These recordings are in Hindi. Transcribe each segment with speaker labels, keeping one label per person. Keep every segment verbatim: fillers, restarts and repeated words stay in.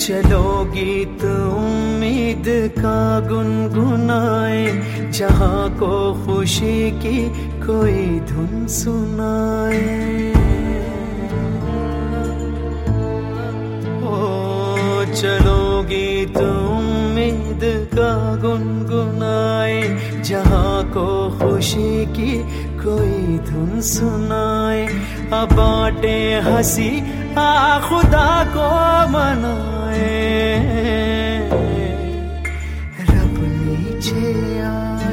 Speaker 1: चलो गीत उम्मीद का गुनगुनाए, जहाँ को खुशी की कोई धुन सुनाए। ओ चलो गीत उम्मीद का गुनगुनाए, जहाँ को खुशी की कोई धुन सुनाए। अब बांटे हंसी आ खुदा को मनाए, रब नीचे आए।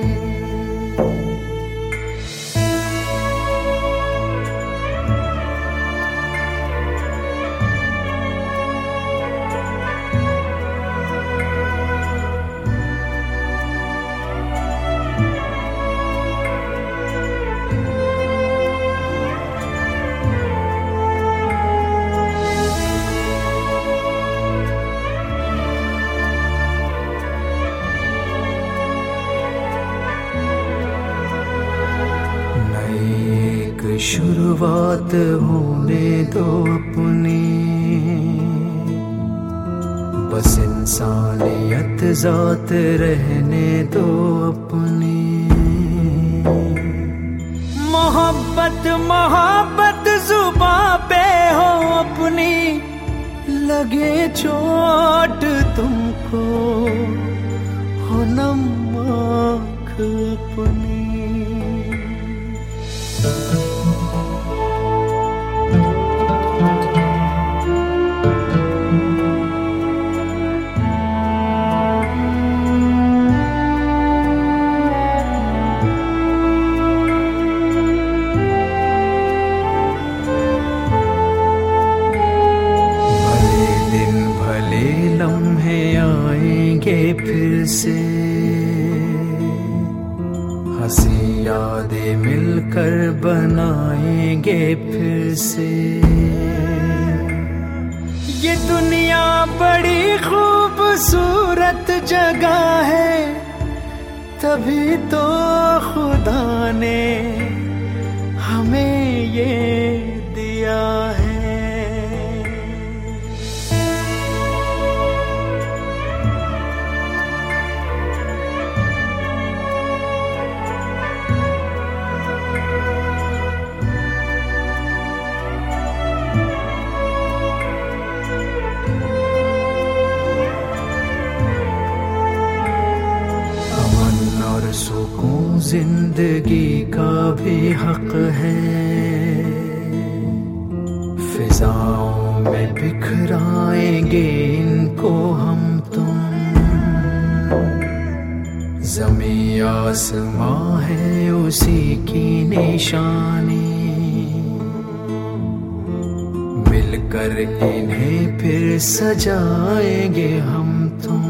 Speaker 1: शुरुआत होने दो अपनी, बस इंसानियत जात रहने दो अपनी। मोहब्बत मोहब्बत जुबां पे हो अपनी, लगे चोट तुमको हो नम आँख अपनी। लम्हे आएंगे फिर से, हंसी यादें मिलकर बनाएंगे फिर से। ये दुनिया बड़ी खूबसूरत जगह है, तभी तो खुदा ने हमें ये दिया है। सुकून जिंदगी का भी हक है, फिजाओं में बिखराएंगे इनको हम तुम। ज़मीं आसमां है उसी की निशानी, मिलकर इन्हें फिर सजाएंगे हम तुम।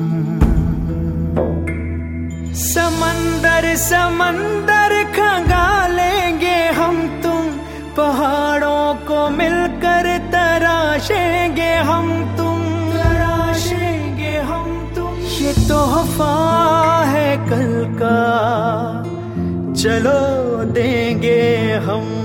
Speaker 1: समंदर समंदर खंगालेंगे हम तुम, पहाड़ों को मिलकर तराशेंगे हम तुम, तराशेंगे हम तुम। ये तोहफा है कल का, चलो देंगे हम